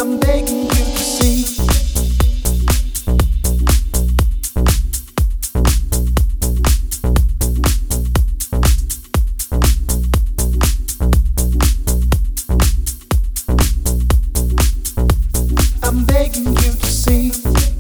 I'm begging you to see. I'm begging you to see.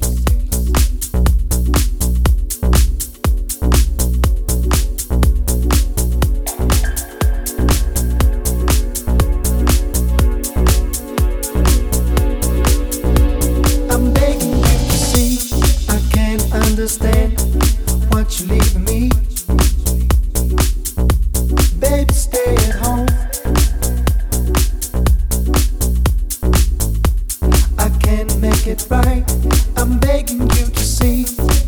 I'm begging you to see. I can't understand what you're leaving me. Baby, stay at home. I can't make it right. I'm begging you to see.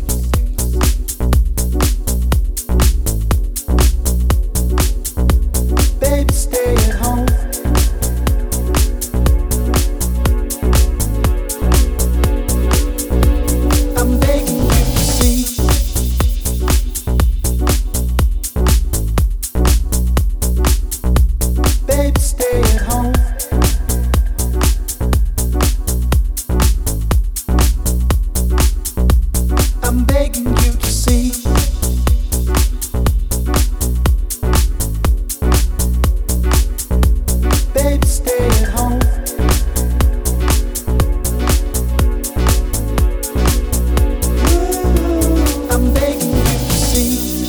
Baby, stay at home. I'm begging you to see. Baby, stay at home. I'm begging you to see. Baby, stay at home. I'm begging you to see.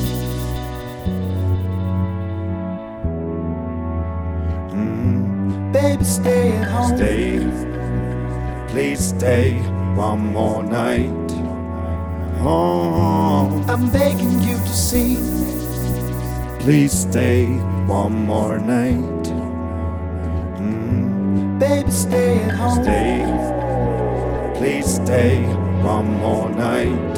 Baby, stay at home. Stay, please stay one more night. Oh, I'm begging you to see. please stay one more night. Baby, stay at home. Stay, please stay one more night.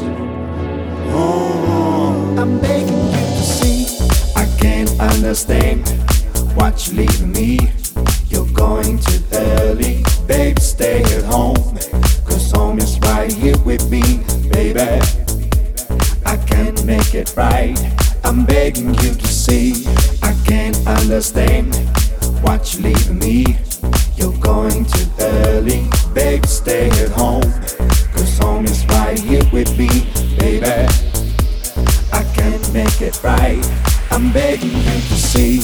Oh, I'm begging you to see. I can't understand what you're leaving me. You're going too early, baby, stay at home. Cause home is right here with me, baby. I can't make it right. I'm begging you to see. I can't understand what you're leaving me. You're going too early, baby, stay at home. Cause home is right here with me, baby. I can't make it right. I'm begging you to see.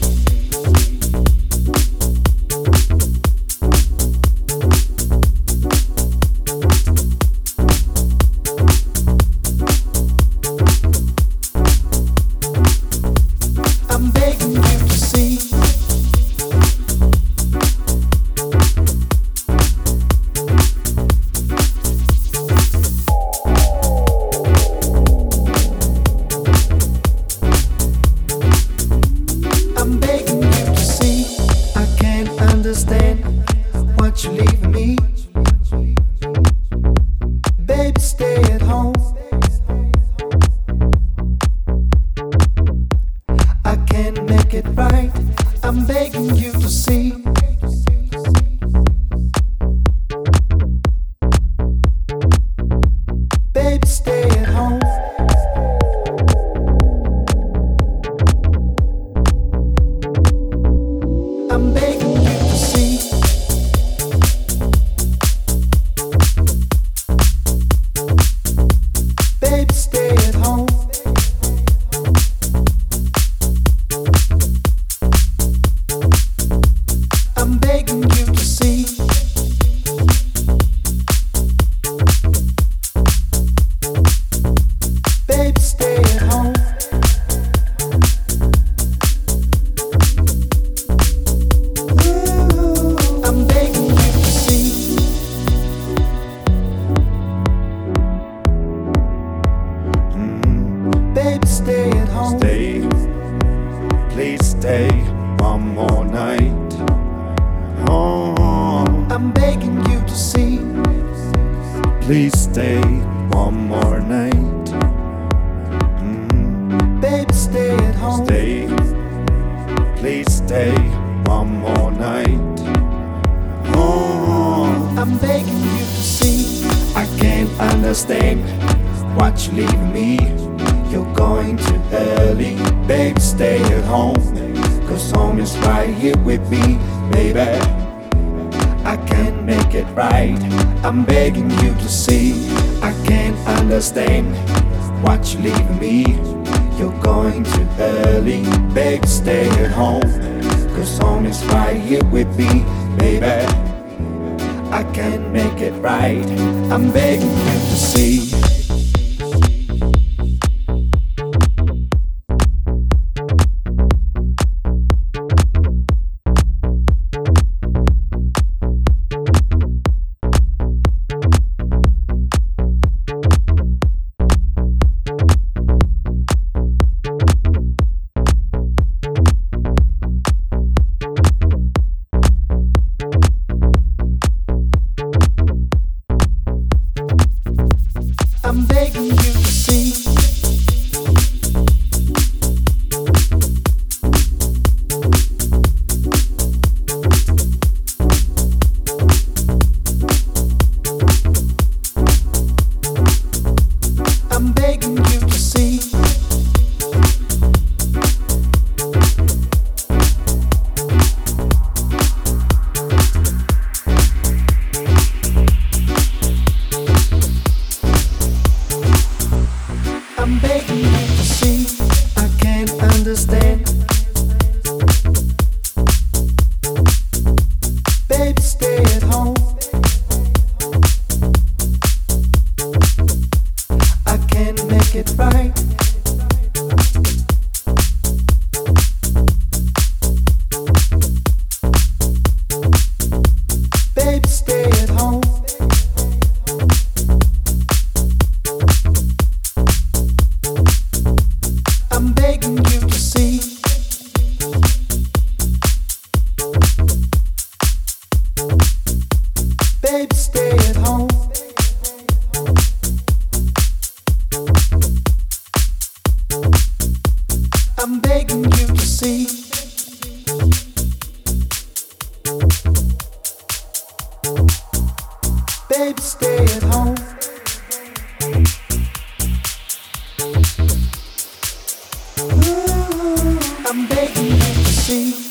I'm begging you to see. I'm begging you to see. I can't understand what you're leaving me. Baby, stay at home. I can't make it right. I'm begging you to see. Baby, stay at home. I'm begging you to see. Baby, stay at home. I'm begging you to see. Baby, stay at home. I'm begging you to see. Baby, stay at home. Stay, please stay one more night. Oh, I'm begging you to see. please stay one more night. Baby, stay at home. Stay, please stay one more night. Oh, I'm begging you to see. I can't understand what you're leaving me. You're going too early, baby, stay at home. Cause home is right here with me, baby. I can't it right. I'm begging you to see. I can't understand what you're leaving me. You're going too early, baby, stay at home. Cause home is right here with me, baby. I can't make it right. I'm begging you to see. I'm begging you to see. I'm begging you to see. I'm begging you to see. I can't understand. Baby, stay at home. I can't make it right. Baby, stay at home. I'm begging you to see. Baby, stay at home. I'm begging you to see. Baby, stay at home. I'm begging you to see.